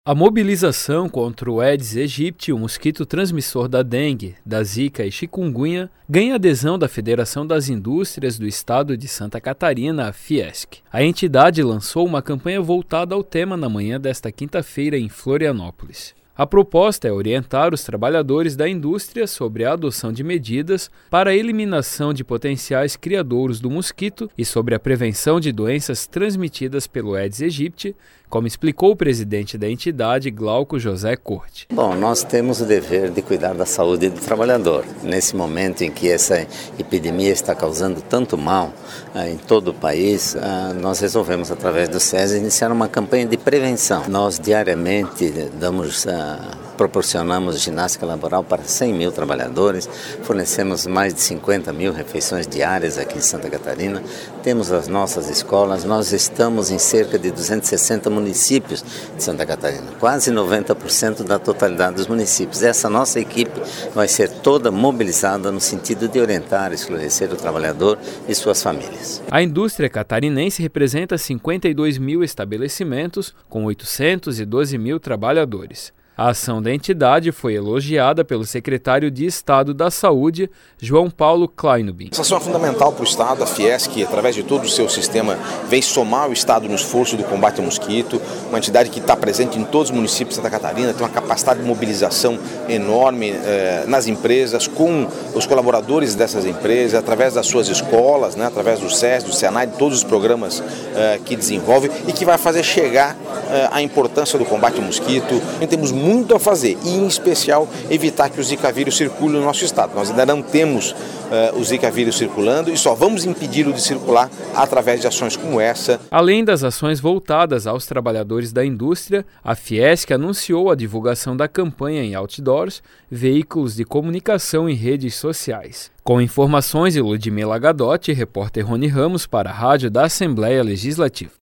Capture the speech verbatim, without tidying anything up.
A mobilização contra o Aedes aegypti, o mosquito transmissor da dengue, da zika e chikungunya, ganha adesão da Federação das Indústrias do Estado de Santa Catarina, a Fiesc. A entidade lançou uma campanha voltada ao tema na manhã desta quinta-feira em Florianópolis. A proposta é orientar os trabalhadores da indústria sobre a adoção de medidas para a eliminação de potenciais criadouros do mosquito e sobre a prevenção de doenças transmitidas pelo Aedes aegypti, como explicou o presidente da entidade, Glauco José Corte. Bom, nós temos o dever de cuidar da saúde do trabalhador. Nesse momento em que essa epidemia está causando tanto mal ah, em todo o país, ah, nós resolvemos, através do SESI, iniciar uma campanha de prevenção. Nós diariamente damos... Ah, proporcionamos ginástica laboral para cem mil trabalhadores, fornecemos mais de cinquenta mil refeições diárias aqui em Santa Catarina, temos as nossas escolas, nós estamos em cerca de duzentos e sessenta municípios de Santa Catarina, quase noventa por cento da totalidade dos municípios. Essa nossa equipe vai ser toda mobilizada no sentido de orientar e esclarecer o trabalhador e suas famílias. A indústria catarinense representa cinquenta e dois mil estabelecimentos com oitocentos e doze mil trabalhadores. A ação da entidade foi elogiada pelo secretário de Estado da Saúde, João Paulo Kleinubin. Essa ação é fundamental para o Estado, a Fiesc, através de todo o seu sistema, vem somar o Estado no esforço do combate ao mosquito, uma entidade que está presente em todos os municípios de Santa Catarina, tem uma capacidade de mobilização enorme eh, nas empresas, com os colaboradores dessas empresas, através das suas escolas, né, através do SES, do SENAI, de todos os programas eh, que desenvolve e que vai fazer chegar eh, a importância do combate ao mosquito. Temos muito a fazer e, em especial, evitar que o Zika vírus circule no nosso estado. Nós ainda não temos uh, o Zika vírus circulando e só vamos impedi-lo de circular através de ações como essa. Além das ações voltadas aos trabalhadores da indústria, a Fiesc anunciou a divulgação da campanha em outdoors, veículos de comunicação e redes sociais. Com informações de Ludmila Gadotti, repórter Rony Ramos para a Rádio da Assembleia Legislativa.